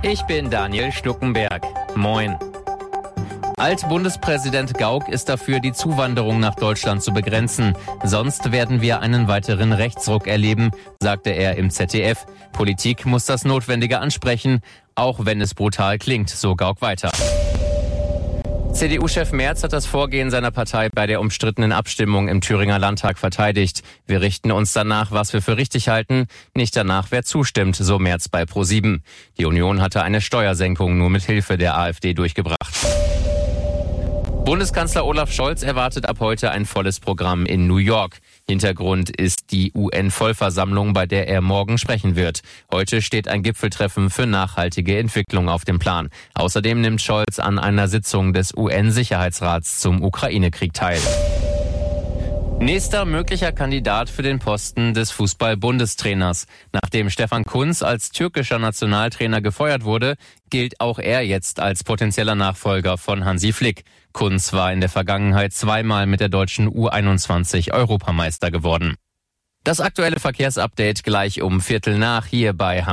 Ich bin Daniel Stuckenberg. Moin. Altbundespräsident Gauck ist dafür, die Zuwanderung nach Deutschland zu begrenzen. Sonst werden wir einen weiteren Rechtsruck erleben, sagte er im ZDF. Politik muss das Notwendige ansprechen, auch wenn es brutal klingt, so Gauck weiter. CDU-Chef Merz hat das Vorgehen seiner Partei bei der umstrittenen Abstimmung im Thüringer Landtag verteidigt. Wir richten uns danach, was wir für richtig halten, nicht danach, wer zustimmt, so Merz bei ProSieben. Die Union hatte eine Steuersenkung nur mit Hilfe der AfD durchgebracht. Bundeskanzler Olaf Scholz erwartet ab heute ein volles Programm in New York. Hintergrund ist die UN-Vollversammlung, bei der er morgen sprechen wird. Heute steht ein Gipfeltreffen für nachhaltige Entwicklung auf dem Plan. Außerdem nimmt Scholz an einer Sitzung des UN-Sicherheitsrats zum Ukraine-Krieg teil. Nächster möglicher Kandidat für den Posten des Fußball-Bundestrainers. Nachdem Stefan Kuntz als türkischer Nationaltrainer gefeuert wurde, gilt auch er jetzt als potenzieller Nachfolger von Hansi Flick. Kuntz war in der Vergangenheit zweimal mit der deutschen U21 Europameister geworden. Das aktuelle Verkehrsupdate gleich um 7:15 hier bei